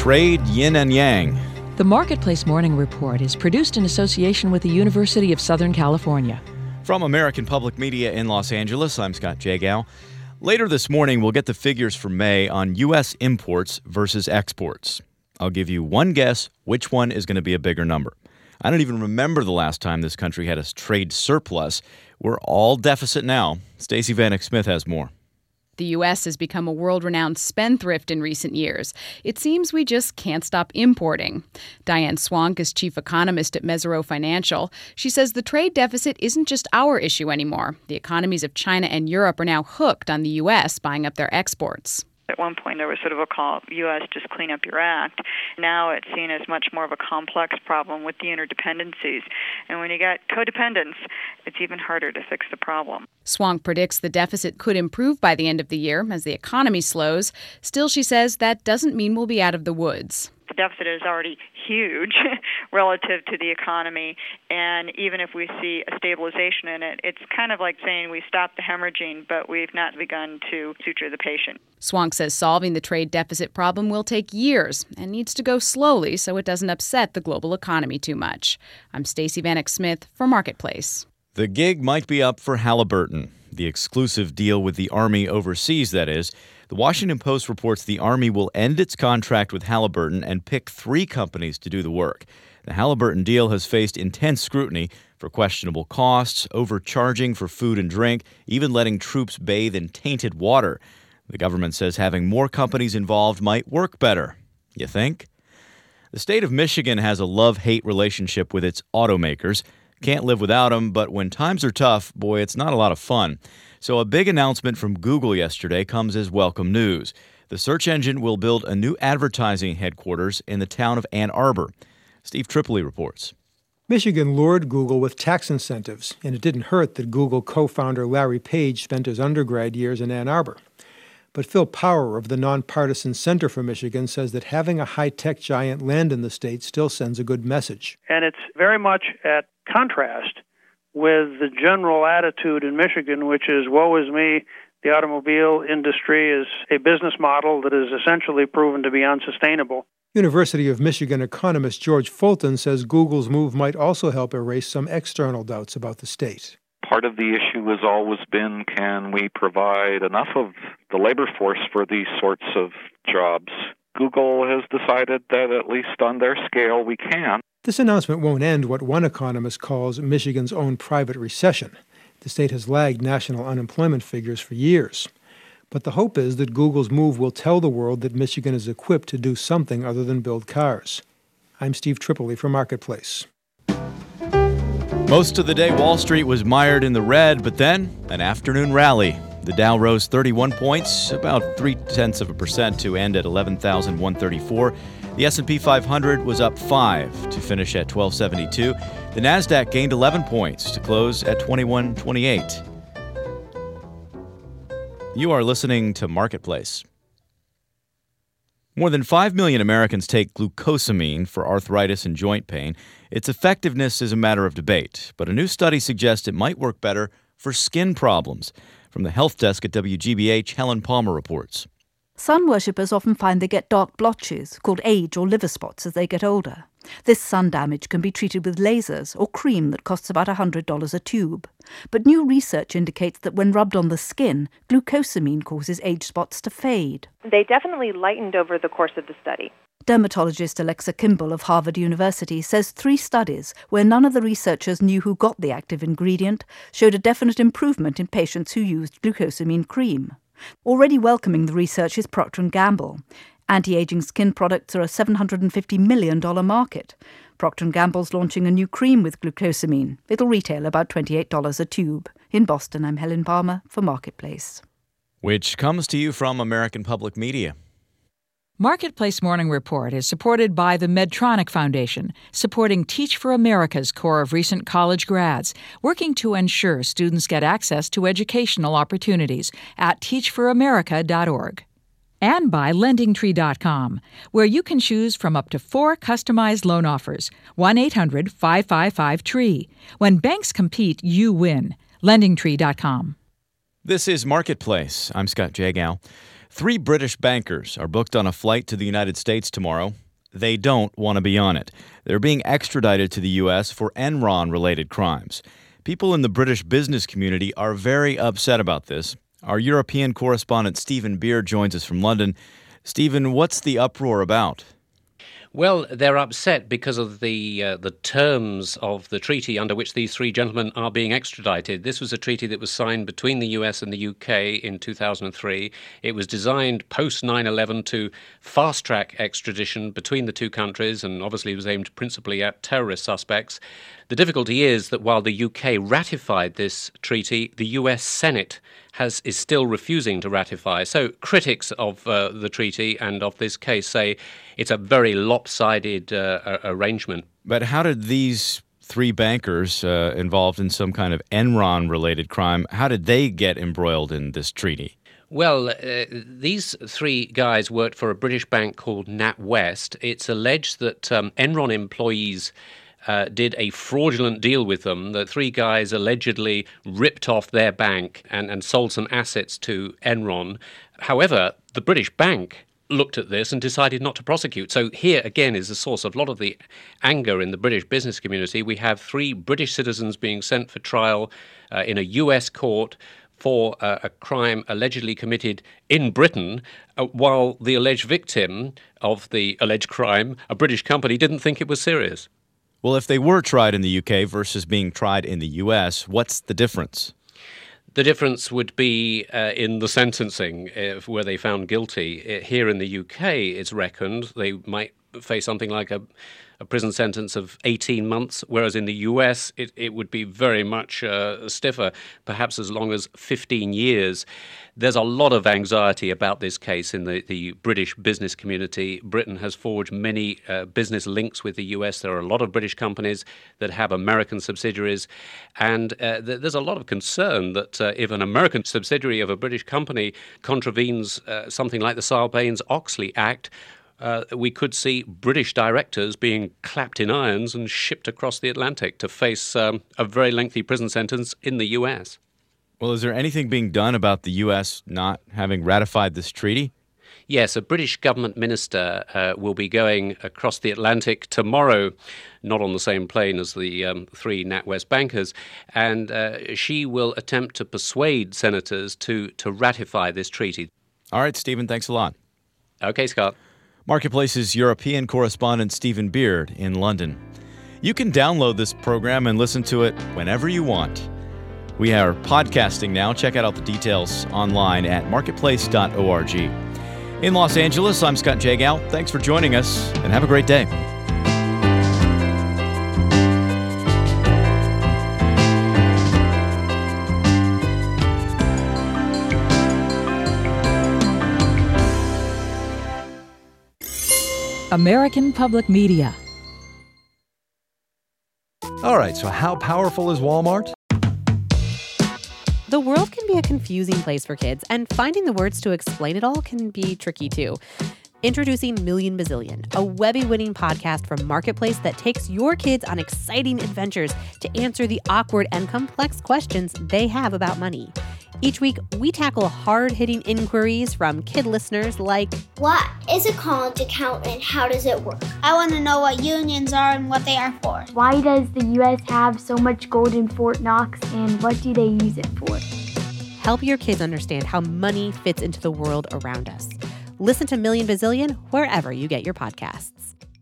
trade yin and yang. The Marketplace Morning Report is produced in association with the University of Southern California. From American Public Media in Los Angeles, I'm Scott Jagow. Later this morning, we'll get the figures for May on U.S. imports versus exports. I'll give you one guess which one is going to be a bigger number. I don't even remember the last time this country had a trade surplus. We're all deficit now. Stacey Vanek Smith has more. The U.S. has become a world-renowned spendthrift in recent years. It seems we just can't stop importing. Diane Swank is chief economist at Mesirow Financial. She says the trade deficit isn't just our issue anymore. The economies of China and Europe are now hooked on the U.S. buying up their exports. At one point, there was sort of a call, U.S., just clean up your act. Now it's seen as much more of a complex problem with the interdependencies. And when you got codependence, it's even harder to fix the problem. Swank predicts the deficit could improve by the end of the year as the economy slows. Still, she says that doesn't mean we'll be out of the woods. The deficit is already huge relative to the economy, and even if we see a stabilization in it, it's kind of like saying we stopped the hemorrhaging, but we've not begun to suture the patient. Swank says solving the trade deficit problem will take years and needs to go slowly so it doesn't upset the global economy too much. I'm Stacey Vanek Smith for Marketplace. The gig might be up for Halliburton, the exclusive deal with the Army overseas, that is. The Washington Post reports the Army will end its contract with Halliburton and pick 3 companies to do the work. The Halliburton deal has faced intense scrutiny for questionable costs, overcharging for food and drink, even letting troops bathe in tainted water. The government says having more companies involved might work better. You think? The state of Michigan has a love-hate relationship with its automakers. Can't live without them, but when times are tough, boy, it's not a lot of fun. So a big announcement from Google yesterday comes as welcome news. The search engine will build a new advertising headquarters in the town of Ann Arbor. Steve Tripoli reports. Michigan lured Google with tax incentives, and it didn't hurt that Google co-founder Larry Page spent his undergrad years in Ann Arbor. But Phil Power of the Nonpartisan Center for Michigan says that having a high-tech giant land in the state still sends a good message. And it's very much at contrast with the general attitude in Michigan, which is, woe is me, the automobile industry is a business model that is essentially proven to be unsustainable. University of Michigan economist George Fulton says Google's move might also help erase some external doubts about the state. Part of the issue has always been, can we provide enough of the labor force for these sorts of jobs? Google has decided that at least on their scale we can. This announcement won't end what one economist calls Michigan's own private recession. The state has lagged national unemployment figures for years. But the hope is that Google's move will tell the world that Michigan is equipped to do something other than build cars. I'm Steve Tripoli for Marketplace. Most of the day, Wall Street was mired in the red, but then an afternoon rally. The Dow rose 31 points, about 0.3% to end at 11,134. The S&P 500 was up 5 to finish at 1272. The Nasdaq gained 11 points to close at 2128. You are listening to Marketplace. More than 5 million Americans take glucosamine for arthritis and joint pain. Its effectiveness is a matter of debate, but a new study suggests it might work better for skin problems. From the health desk at WGBH, Helen Palmer reports. Sun worshippers often find they get dark blotches, called age or liver spots, as they get older. This sun damage can be treated with lasers or cream that costs about $100 a tube. But new research indicates that when rubbed on the skin, glucosamine causes age spots to fade. They definitely lightened over the course of the study. Dermatologist Alexa Kimball of Harvard University says 3 studies, where none of the researchers knew who got the active ingredient, showed a definite improvement in patients who used glucosamine cream. Already welcoming the research is Procter & Gamble. Anti-aging skin products are a $750 million market. Procter & Gamble's launching a new cream with glucosamine. It'll retail about $28 a tube. In Boston, I'm Helen Palmer for Marketplace. Which comes to you from American Public Media. Marketplace Morning Report is supported by the Medtronic Foundation, supporting Teach for America's core of recent college grads, working to ensure students get access to educational opportunities at teachforamerica.org. And by LendingTree.com, where you can choose from up to 4 customized loan offers. 1-800-555-TREE. When banks compete, you win. LendingTree.com. This is Marketplace. I'm Scott Jagow. 3 British bankers are booked on a flight to the United States tomorrow. They don't want to be on it. They're being extradited to the U.S. for Enron-related crimes. People in the British business community are very upset about this. Our European correspondent Stephen Beard joins us from London. Stephen, what's the uproar about? Well, they're upset because of the terms of the treaty under which these 3 gentlemen are being extradited. This was a treaty that was signed between the US and the UK in 2003. It was designed post 9/11 to fast-track extradition between the 2 countries, and obviously was aimed principally at terrorist suspects. The difficulty is that while the UK ratified this treaty, the US Senate is still refusing to ratify. So critics of the treaty and of this case say it's a very lopsided arrangement. But how did these 3 bankers involved in some kind of Enron-related crime, how did they get embroiled in this treaty? Well, these 3 guys worked for a British bank called NatWest. It's alleged that Enron employees did a fraudulent deal with them. The 3 guys allegedly ripped off their bank and sold some assets to Enron. However, the British bank looked at this and decided not to prosecute. So here, again, is the source of a lot of the anger in the British business community. We have 3 British citizens being sent for trial in a US court for a crime allegedly committed in Britain, while the alleged victim of the alleged crime, a British company, didn't think it was serious. Well, if they were tried in the UK versus being tried in the US, what's the difference? The difference would be in the sentencing, where they found guilty. Here in the UK, it's reckoned they might face something like a prison sentence of 18 months, whereas in the US, it would be very much stiffer, perhaps as long as 15 years. There's a lot of anxiety about this case in the British business community. Britain has forged many business links with the US. There are a lot of British companies that have American subsidiaries. And there's a lot of concern that if an American subsidiary of a British company contravenes something like the Sarbanes-Oxley Act, we could see British directors being clapped in irons and shipped across the Atlantic to face a very lengthy prison sentence in the US. Well, is there anything being done about the U.S. not having ratified this treaty? Yes, a British government minister will be going across the Atlantic tomorrow, not on the same plane as the 3 NatWest bankers, and she will attempt to persuade senators to ratify this treaty. All right, Stephen, thanks a lot. Okay, Scott. Marketplace's European correspondent Stephen Beard in London. You can download this program and listen to it whenever you want. We are podcasting now. Check out all the details online at marketplace.org. In Los Angeles, I'm Scott Jagow. Thanks for joining us, and have a great day. American Public Media. All right, so how powerful is Walmart? The world can be a confusing place for kids, and finding the words to explain it all can be tricky too. Introducing Million Bazillion, a Webby-winning podcast from Marketplace that takes your kids on exciting adventures to answer the awkward and complex questions they have about money. Each week, we tackle hard-hitting inquiries from kid listeners like, what is a college account and how does it work? I want to know what unions are and what they are for. Why does the U.S. have so much gold in Fort Knox, and what do they use it for? Help your kids understand how money fits into the world around us. Listen to Million Bazillion wherever you get your podcasts.